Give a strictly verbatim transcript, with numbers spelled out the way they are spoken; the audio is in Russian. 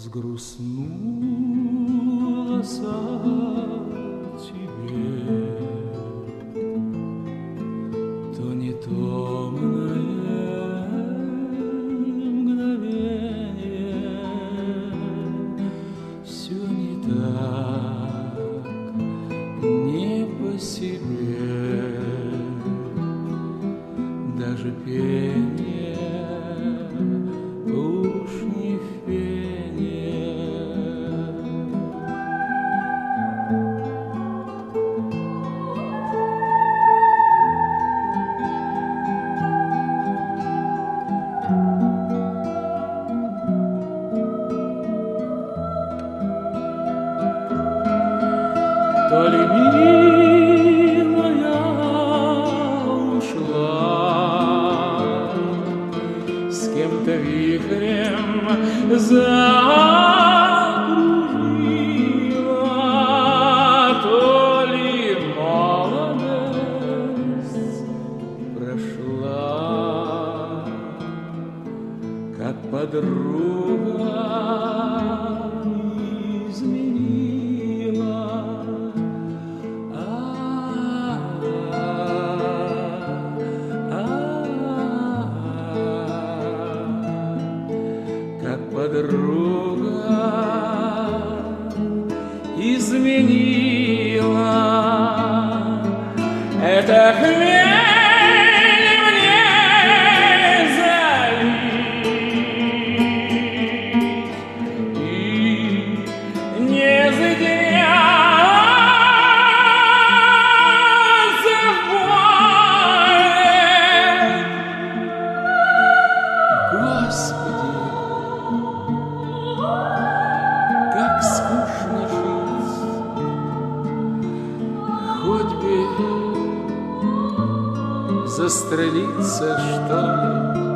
взгрустнулась о тебе, то не томное мгновение, все не так, не по себе, даже пение уж не пение. То ли милая ушла, с кем-то вихрем закружила, то ли молодость прошла, как подруга изменила. Как подруга изменила. Это хмель мне залить и не затеряться в боли. Господи, как скучно жить, хоть бы застрелиться, что ли.